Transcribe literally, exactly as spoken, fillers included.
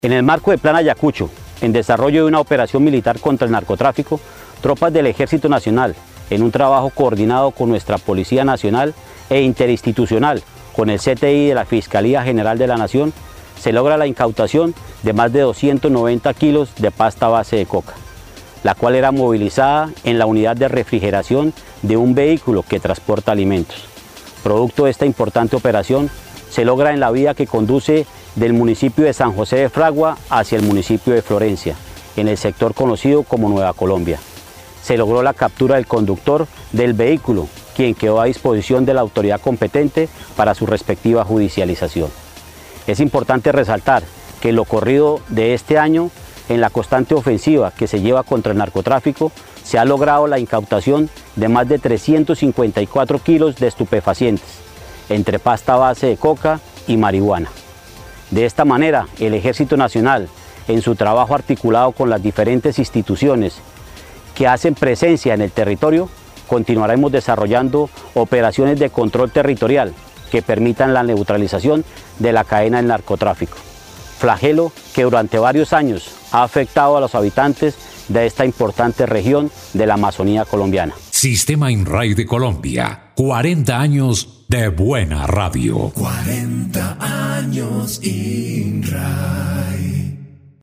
En el marco del Plan Ayacucho, en desarrollo de una operación militar contra el narcotráfico, tropas del Ejército Nacional, en un trabajo coordinado con nuestra Policía Nacional e interinstitucional, con el C T I de la Fiscalía General de la Nación, se logra la incautación de más de doscientos noventa kilos de pasta base de coca, la cual era movilizada en la unidad de refrigeración de un vehículo que transporta alimentos. Producto de esta importante operación, se logra en la vía que conduce del municipio de San José de Fragua hacia el municipio de Florencia, en el sector conocido como Nueva Colombia. Se logró la captura del conductor del vehículo, quien quedó a disposición de la autoridad competente para su respectiva judicialización. Es importante resaltar que en lo corrido de este año, en la constante ofensiva que se lleva contra el narcotráfico, se ha logrado la incautación de más de trescientos cincuenta y cuatro kilos de estupefacientes, entre pasta base de coca y marihuana. De esta manera, el Ejército Nacional, en su trabajo articulado con las diferentes instituciones que hacen presencia en el territorio, continuaremos desarrollando operaciones de control territorial que permitan la neutralización de la cadena del narcotráfico, flagelo que durante varios años ha afectado a los habitantes de esta importante región de la Amazonía colombiana. Sistema INRAI de Colombia, cuarenta años de buena radio. cuarenta años INRAI.